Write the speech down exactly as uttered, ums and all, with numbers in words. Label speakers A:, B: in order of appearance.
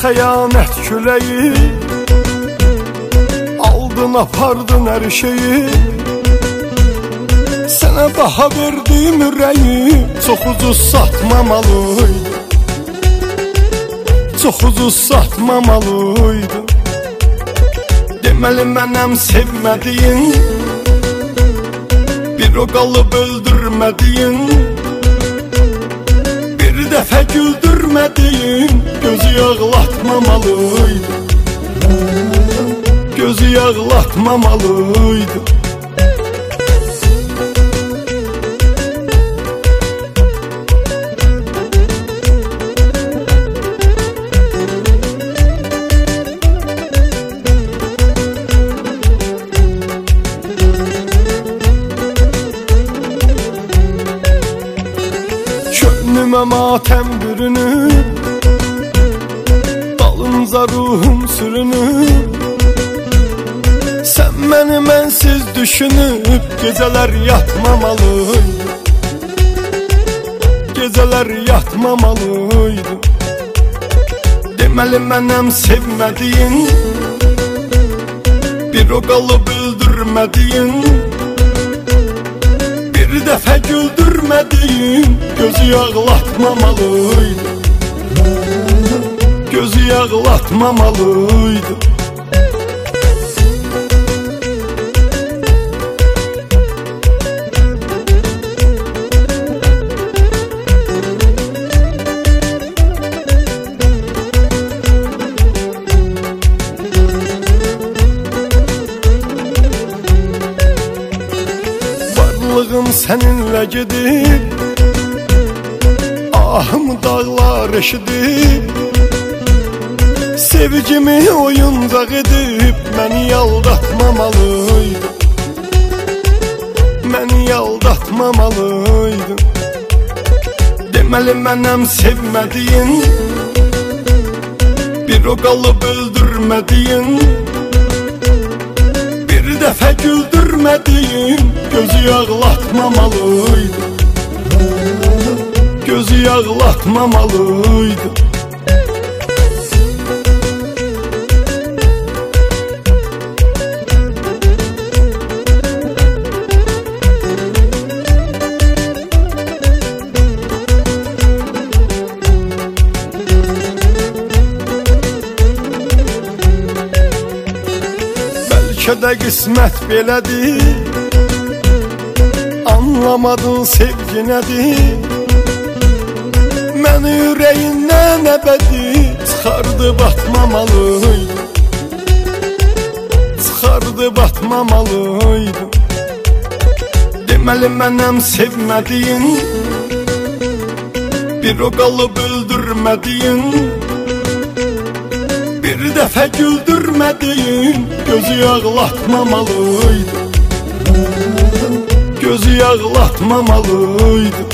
A: xəyanət küləyi, aldın apardın hər şeyi. Sənə baha verdim ürəyi, çox ucuz satmamalıydı, çox ucuz satmamalıydı. Deməli mənəm sevmədiyin, bir o qalıb öldürmədiyin, bir dəfə güldürmədiyin, gözü yağlatmamalıydı, gözü yağlatmamalıydı. Könlümə matəm bürünüb, dalınca ruhum sürünüb. Sən məni mənsiz düşünüb, gecələr yatmamalıydı, gecələr yatmamalıydı. Deməli mənəm sevmədiyin, bir o qalıb öldürmədiyin, bir dəfə güldürmədiyin, gözü yağlatmamalıydı, gözü yağlatmamalıydı. Varlığım səninlə gedib, ahım dağlar eşidib. Sevgimi oyuncaq edib, məni aldatmamalıydı, məni aldatmamalıydı. Deməli mənəm sevmədiyin, bir o qalıb öldürmədiyin, bir dəfə güldürmədiyin, gözü yağlatmamalıydı, gözü yağlatmamalıydı. Bəlkə də qismət belədir, anlamadın sevgi nədir. Məni ürəyindən əbədi çıxardı batmamalıydı, çıxardı batmamalıydı. Deməli mənəm sevmədiyin, bir o qalıb öldürmədiyin, bir dəfə güldürmədiyin, gözü yağlatmamalıydı, gözü yağlatmamalıydı.